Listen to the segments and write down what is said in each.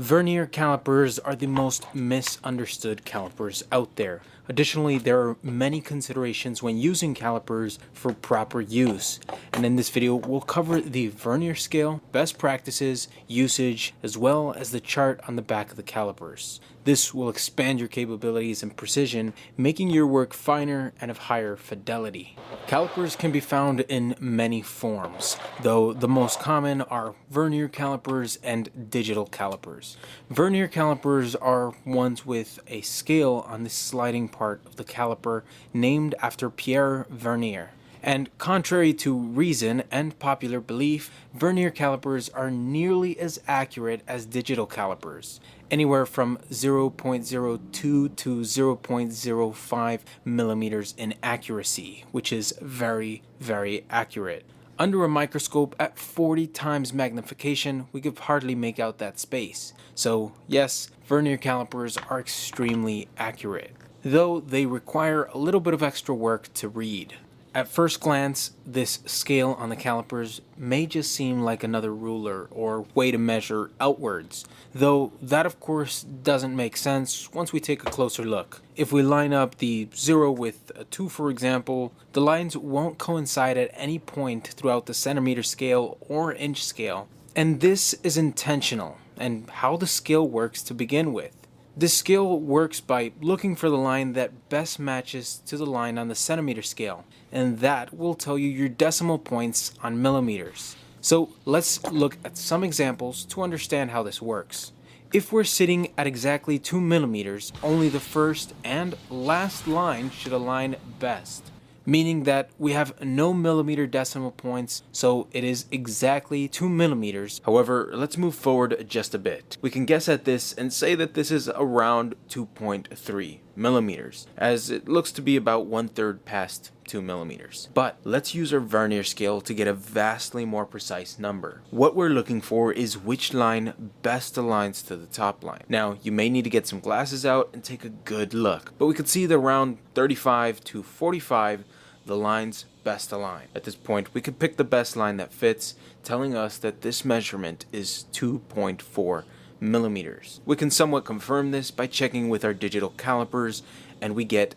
Vernier calipers are the most misunderstood calipers out there. Additionally, there are many considerations when using calipers for proper use. And in this video, we'll cover the vernier scale, best practices, usage, as well as the chart on the back of the calipers. This will expand your capabilities and precision, making your work finer and of higher fidelity. Calipers can be found in many forms, though the most common are vernier calipers and digital calipers. Vernier calipers are ones with a scale on the sliding part of the caliper named after Pierre Vernier. And contrary to reason and popular belief, vernier calipers are nearly as accurate as digital calipers, anywhere from 0.02 to 0.05 millimeters in accuracy, which is very, very accurate. Under a microscope at 40 times magnification, we could hardly make out that space. So yes, vernier calipers are extremely accurate, though they require a little bit of extra work to read. At first glance, this scale on the calipers may just seem like another ruler or way to measure outwards, though that of course doesn't make sense once we take a closer look. If we line up the 0 with a 2 for example, the lines won't coincide at any point throughout the centimeter scale or inch scale, and this is intentional and how the scale works to begin with. This scale works by looking for the line that best matches to the line on the centimeter scale, and that will tell you your decimal points on millimeters. So let's look at some examples to understand how this works. If we're sitting at exactly 2 millimeters, only the first and last line should align best, meaning that we have no millimeter decimal points, so it is exactly 2 millimeters. However, let's move forward just a bit. We can guess at this and say that this is around 2.3 millimeters, as it looks to be about 1/3 past 2 millimeters. But let's use our vernier scale to get a vastly more precise number. What we're looking for is which line best aligns to the top line. Now, you may need to get some glasses out and take a good look, but we could see that around 35 to 45, the lines best align. At this point, we could pick the best line that fits, telling us that this measurement is 2.4 millimeters. We can somewhat confirm this by checking with our digital calipers, and we get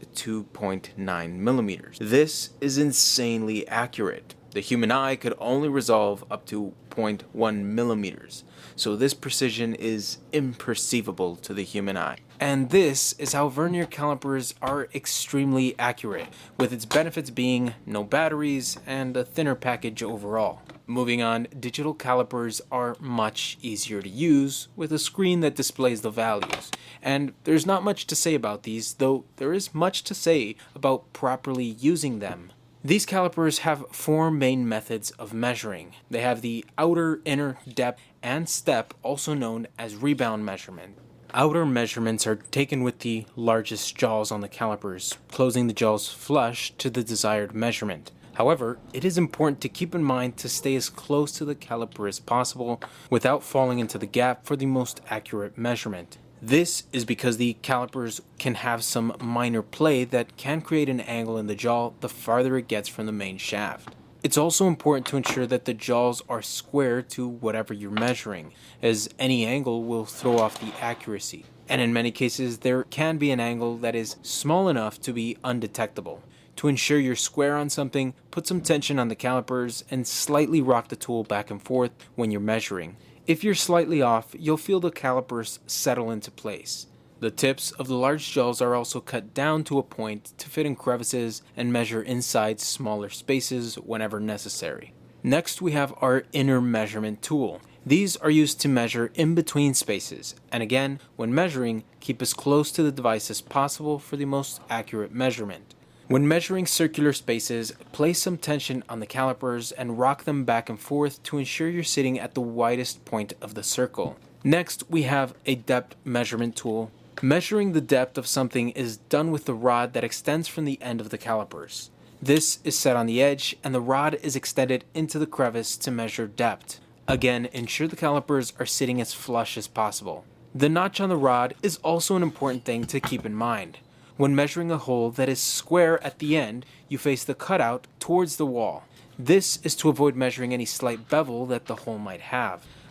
2.9 millimeters. This is insanely accurate. The human eye could only resolve up to 0.1 millimeters, so this precision is imperceivable to the human eye. And this is how vernier calipers are extremely accurate, with its benefits being no batteries and a thinner package overall. Moving on, digital calipers are much easier to use, with a screen that displays the values. And there's not much to say about these, though there is much to say about properly using them. These calipers have 4 main methods of measuring. They have the outer, inner, depth, and step, also known as rebound measurement. Outer measurements are taken with the largest jaws on the calipers, closing the jaws flush to the desired measurement. However, it is important to keep in mind to stay as close to the caliper as possible without falling into the gap for the most accurate measurement. This is because the calipers can have some minor play that can create an angle in the jaw the farther it gets from the main shaft. It's also important to ensure that the jaws are square to whatever you're measuring, as any angle will throw off the accuracy. And in many cases, there can be an angle that is small enough to be undetectable. To ensure you're square on something, put some tension on the calipers and slightly rock the tool back and forth when you're measuring. If you're slightly off, you'll feel the calipers settle into place. The tips of the large jaws are also cut down to a point to fit in crevices and measure inside smaller spaces whenever necessary. Next, we have our inner measurement tool. These are used to measure in between spaces, and again, when measuring, keep as close to the device as possible for the most accurate measurement. When measuring circular spaces, place some tension on the calipers and rock them back and forth to ensure you're sitting at the widest point of the circle. Next, we have a depth measurement tool. Measuring the depth of something is done with the rod that extends from the end of the calipers. This is set on the edge, and the rod is extended into the crevice to measure depth. Again, ensure the calipers are sitting as flush as possible. The notch on the rod is also an important thing to keep in mind. When measuring a hole that is square at the end, you face the cutout towards the wall. This is to avoid measuring any slight bevel that the hole might have.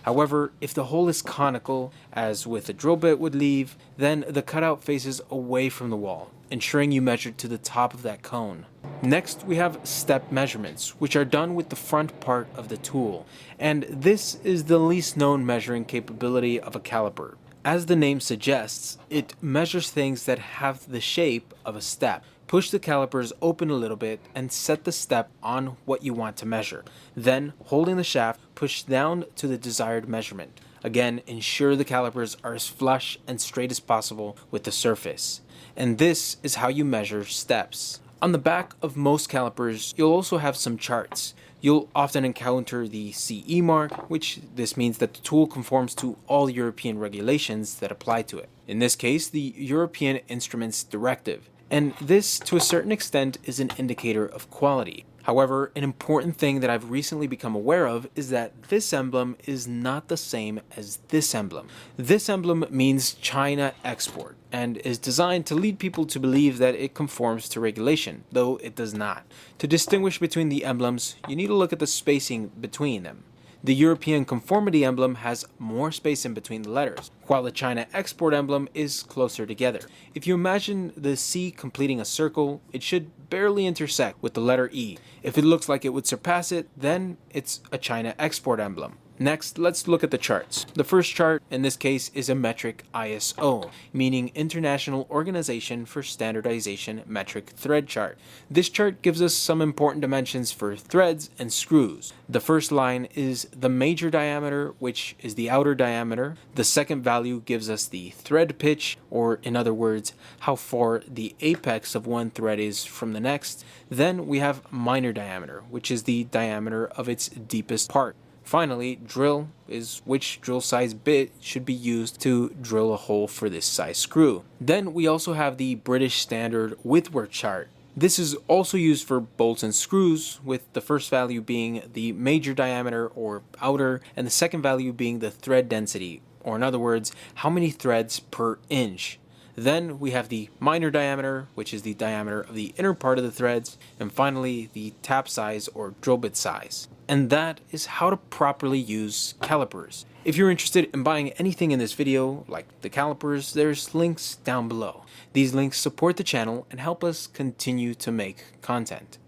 However, if the hole is conical, as with a drill bit would leave, then the cutout faces away from the wall, ensuring you measure to the top of that cone. Next, we have step measurements, which are done with the front part of the tool, and this is the least known measuring capability of a caliper. As the name suggests, it measures things that have the shape of a step. Push the calipers open a little bit and set the step on what you want to measure. Then, holding the shaft, push down to the desired measurement. Again, ensure the calipers are as flush and straight as possible with the surface. And this is how you measure steps. On the back of most calipers, you'll also have some charts. You'll often encounter the CE mark, which this means that the tool conforms to all European regulations that apply to it. In this case, the European Instruments Directive. And this, to a certain extent, is an indicator of quality. However, an important thing that I've recently become aware of is that this emblem is not the same as this emblem. This emblem means China export and is designed to lead people to believe that it conforms to regulation, though it does not. To distinguish between the emblems, you need to look at the spacing between them. The European conformity emblem has more space in between the letters, while the China export emblem is closer together. If you imagine the C completing a circle, it should barely intersect with the letter E. If it looks like it would surpass it, then it's a China export emblem. Next, let's look at the charts. The first chart, in this case, is a metric ISO, meaning International Organization for Standardization Metric Thread Chart. This chart gives us some important dimensions for threads and screws. The first line is the major diameter, which is the outer diameter. The second value gives us the thread pitch, or in other words, how far the apex of one thread is from the next. Then we have minor diameter, which is the diameter of its deepest part. Finally, drill is which drill size bit should be used to drill a hole for this size screw. Then we also have the British Standard Whitworth chart. This is also used for bolts and screws, with the first value being the major diameter or outer, and the second value being the thread density, or in other words, how many threads per inch. Then we have the minor diameter, which is the diameter of the inner part of the threads, and finally the tap size or drill bit size. And that is how to properly use calipers. If you're interested in buying anything in this video, like the calipers, there's links down below. These links support the channel and help us continue to make content.